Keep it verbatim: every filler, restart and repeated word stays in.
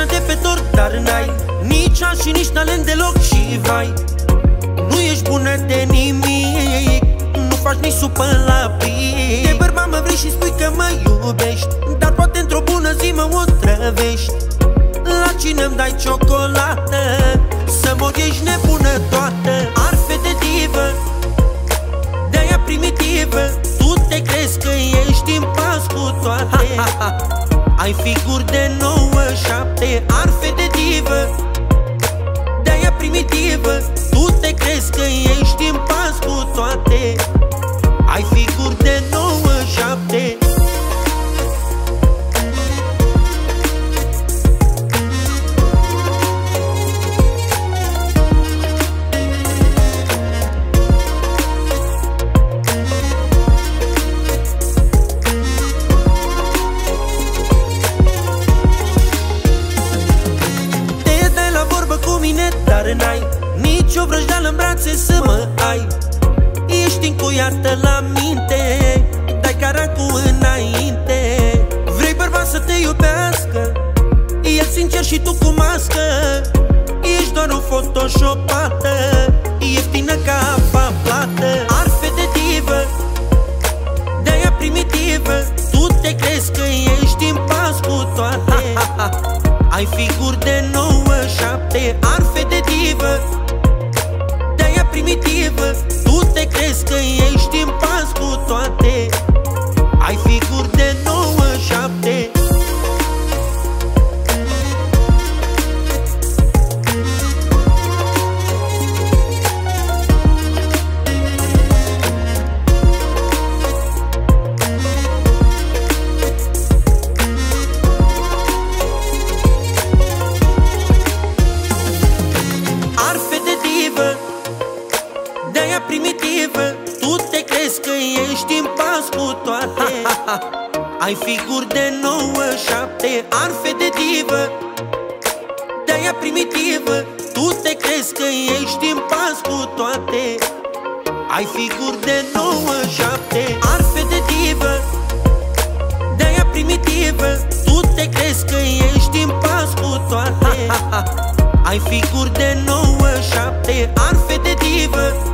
Ceară de pe tort, dar n-ai nici as și nici talent deloc și vai, nu ești bună de nimic, nu faci nici supă la pic. De bărbat mă vrei și spui că mă iubești, dar poate într-o bună zi mă otrăvești. La cine îmi dai ciocolată, să mor ești nebună toată. Arfe de divă, de-aia primitivă, tu te crezi că ești în pas cu toate. Ai figuri de nouă șapte, arfe de divă, de-aia primitivă, tu te crezi că ești în pas cu toate. Ai figuri de nouă șapte. Dar n-ai nici o vrăjdeală în brațe să mă ai. Ești încuiată la minte, dai caracul înainte. Vrei bărbat să te iubească, el sincer și tu cu mască. Ești doar o photoshopată, ieftină ca apa plată. Arfe de divă, de-aia primitivă, tu te crezi că ești în pas cu toate. Ai figuri de nouă șapte, arfe de divă, de-aia primitivă, tu te crezi că ești în pas cu toate. Ai figuri de nouă șapte. De-aia primitivă, tu te crezi că ești în pas cu toate. Ai figuri de nouă șapte, arfe de divă, de-aia primitivă, tu te crezi că ești în pas cu toate. Ai figuri de nouă șapte, arfe de divă, de-aia primitivă, tu te crezi că ești în pas cu toate. Ai figuri de nouă șapte, arfe de divă,